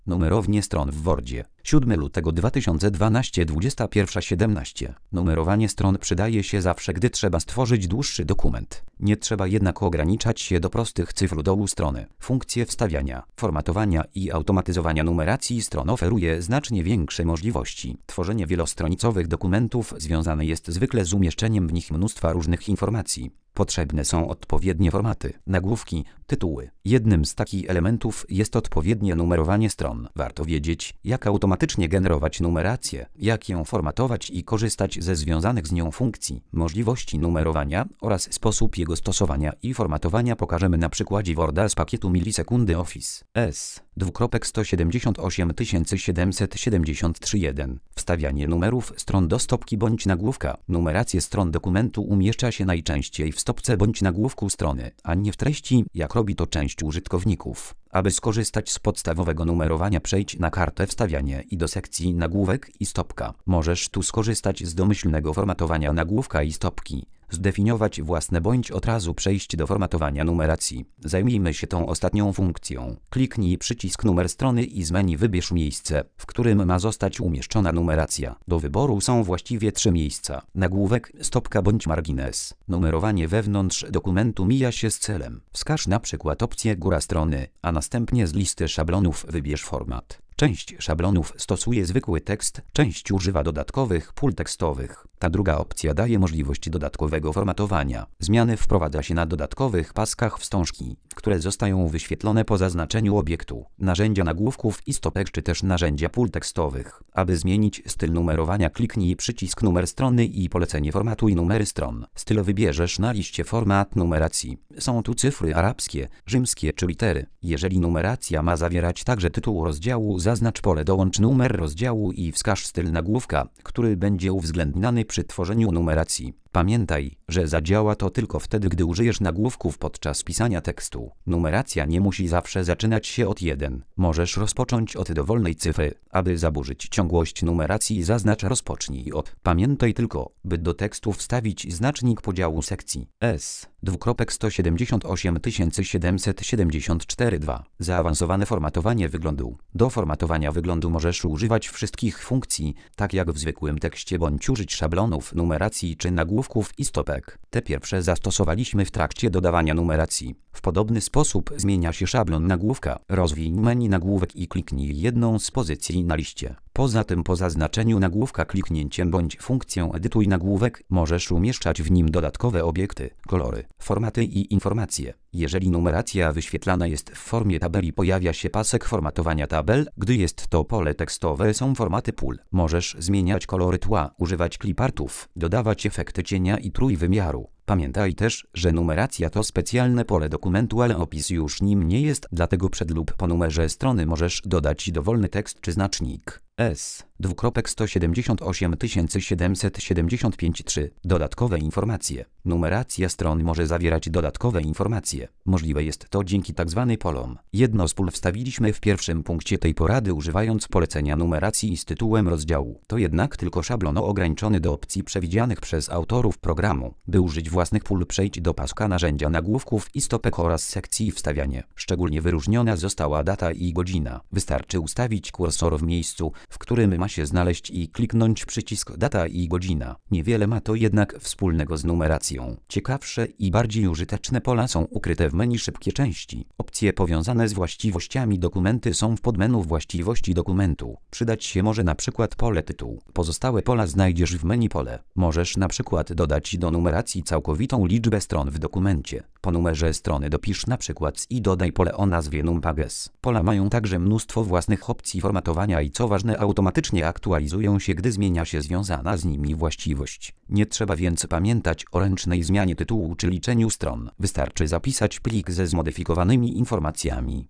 Numerowanie stron w Wordzie. 7 lutego 2012 21:17. Numerowanie stron przydaje się zawsze, gdy trzeba stworzyć dłuższy dokument. Nie trzeba jednak ograniczać się do prostych cyfr dołu strony. Funkcje wstawiania, formatowania i automatyzowania numeracji stron oferuje znacznie większe możliwości. Tworzenie wielostronicowych dokumentów związane jest zwykle z umieszczeniem w nich mnóstwa różnych informacji. Potrzebne są odpowiednie formaty, nagłówki, tytuły. Jednym z takich elementów jest odpowiednie numerowanie stron. Warto wiedzieć, jak automatycznie generować numerację, jak ją formatować i korzystać ze związanych z nią funkcji. Możliwości numerowania oraz sposób jego stosowania i formatowania pokażemy na przykładzie Worda z pakietu Milisekundy Office S. 2.177773.1. Wstawianie numerów stron do stopki bądź nagłówka. Numerację stron dokumentu umieszcza się najczęściej w stopce bądź nagłówku strony, a nie w treści, jak robi to część użytkowników. Aby skorzystać z podstawowego numerowania, przejdź na kartę Wstawianie i do sekcji Nagłówek i stopka. Możesz tu skorzystać z domyślnego formatowania nagłówka i stopki, zdefiniować własne bądź od razu przejść do formatowania numeracji. Zajmijmy się tą ostatnią funkcją. Kliknij przycisk numer strony i z menu wybierz miejsce, w którym ma zostać umieszczona numeracja. Do wyboru są właściwie 3 miejsca: nagłówek, stopka bądź margines. Numerowanie wewnątrz dokumentu mija się z celem. Wskaż na przykład opcję góra strony, a następnie z listy szablonów wybierz format. Część szablonów stosuje zwykły tekst, część używa dodatkowych pól tekstowych. Ta druga opcja daje możliwość dodatkowego formatowania. Zmiany wprowadza się na dodatkowych paskach wstążki, które zostają wyświetlone po zaznaczeniu obiektu, narzędzia nagłówków i stopek czy też narzędzia pól tekstowych. Aby zmienić styl numerowania, kliknij przycisk numer strony i polecenie formatuj numery stron. Styl wybierzesz na liście format numeracji. Są tu cyfry arabskie, rzymskie czy litery. Jeżeli numeracja ma zawierać także tytuł rozdziału, zaznacz pole dołącz numer rozdziału i wskaż styl nagłówka, który będzie uwzględniany przy tworzeniu numeracji. Pamiętaj, że zadziała to tylko wtedy, gdy użyjesz nagłówków podczas pisania tekstu. Numeracja nie musi zawsze zaczynać się od 1. Możesz rozpocząć od dowolnej cyfry. Aby zaburzyć ciągłość numeracji, zaznacz rozpocznij od. Pamiętaj tylko, by do tekstu wstawić znacznik podziału sekcji S. 2.177774.2. Zaawansowane formatowanie wyglądu. Do formatowania wyglądu możesz używać wszystkich funkcji, tak jak w zwykłym tekście, bądź użyć szablonów numeracji czy nagłówków i stopek. Te pierwsze zastosowaliśmy w trakcie dodawania numeracji. W podobny sposób zmienia się szablon nagłówka. Rozwiń menu nagłówek i kliknij jedną z pozycji na liście. Poza tym po zaznaczeniu nagłówka kliknięciem bądź funkcją edytuj nagłówek możesz umieszczać w nim dodatkowe obiekty, kolory, formaty i informacje. Jeżeli numeracja wyświetlana jest w formie tabeli, pojawia się pasek formatowania tabel. Gdy jest to pole tekstowe, są formaty pól. Możesz zmieniać kolory tła, używać clipartów, dodawać efekty cienia i trójwymiaru. Pamiętaj też, że numeracja to specjalne pole dokumentu, ale opis już nim nie jest, dlatego przed lub po numerze strony możesz dodać dowolny tekst czy znacznik. S. 2.177775.3. Dodatkowe informacje. Numeracja stron może zawierać dodatkowe informacje. Możliwe jest to dzięki tzw. polom. Jedno z pól wstawiliśmy w pierwszym punkcie tej porady, używając polecenia numeracji z tytułem rozdziału. To jednak tylko szablon ograniczony do opcji przewidzianych przez autorów programu. By użyć własnych pól, przejdź do paska narzędzia nagłówków i stopek oraz sekcji wstawianie. Szczególnie wyróżniona została data i godzina. Wystarczy ustawić kursor w miejscu, w którym ma się znaleźć i kliknąć przycisk data i godzina. Niewiele ma to jednak wspólnego z numeracją. Ciekawsze i bardziej użyteczne pola są ukryte w menu szybkie części. Opcje powiązane z właściwościami dokumenty są w podmenu właściwości dokumentu. Przydać się może na przykład pole tytuł. Pozostałe pola znajdziesz w menu pole. Możesz na przykład dodać do numeracji całkowitą liczbę stron w dokumencie. Po numerze strony dopisz na przykład i dodaj pole o nazwie numpages. Pola mają także mnóstwo własnych opcji formatowania i co ważne, automatycznie aktualizują się, gdy zmienia się związana z nimi właściwość. Nie trzeba więc pamiętać o ręcznej zmianie tytułu czy liczeniu stron. Wystarczy zapisać plik ze zmodyfikowanymi informacjami.